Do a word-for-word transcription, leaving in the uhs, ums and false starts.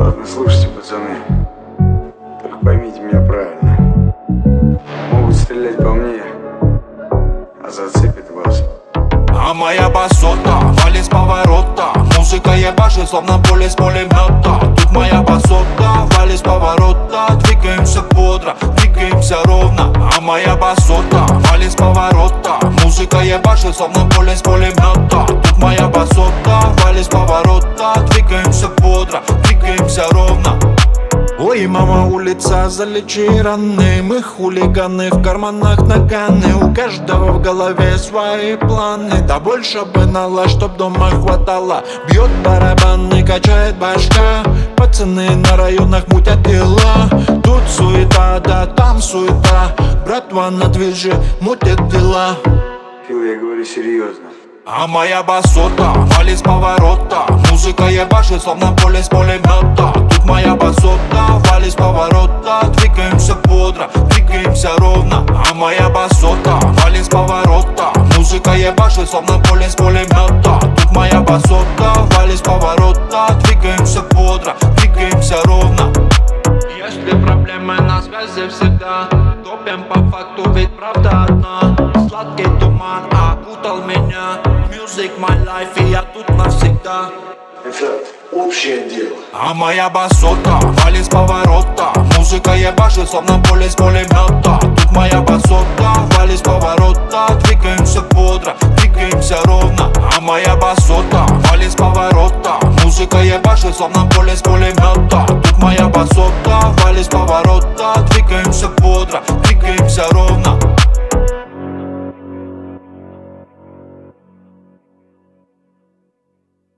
Ладно, слушайте, пацаны, только поймите меня правильно. Могут стрелять по мне, а зацепит вас. А моя басота валит с поворота. Музыка ебашит, словно поле с пулемета. Тут моя басота валит с поворота. Двигаемся бодро, двигаемся ровно. А моя басота валит с поворота. Музыка ебашит, словно поле с пулемета. Тут моя басота валит с поворота. Двигаемся бодро, двигаемся ровно. Ой, мама, улица, залечи раны. Мы хулиганы, в карманах наганы. У каждого в голове свои планы. Да больше бы нала, чтоб дома хватало. Бьет барабаны, качает башка. Пацаны на районах мутят дела. Тут суета, да там суета. Братва на движе мутят дела. Фил, я говорю серьезно. А моя басота валит с поворота. Музыка ебашит, словно поле с пулемета. Тут моя басота валит с поворота. Двигаемся бодро, двигаемся ровно. А моя басота валит с поворота. Музыка ебашит, словно поле с пулемета. Тут моя басота валит с поворота. Двигаемся бодро, двигаемся ровно. Если проблемы на связи всегда, топим по факту, ведь правда одна. Сладкий туман окутал меня. Music my life, и я тут навсегда. Это общее дело. А моя басота валит с поворота. Музыка ебашит, словно поле с пулемета. Тут моя басота валит с поворота. Двигаемся бодро, двигаемся ровно. А моя басота валит с поворота. Музыка ебашит, словно поле с пулемета. Тут моя басота валит с поворота. Двигаемся бодро, двигаемся ровно.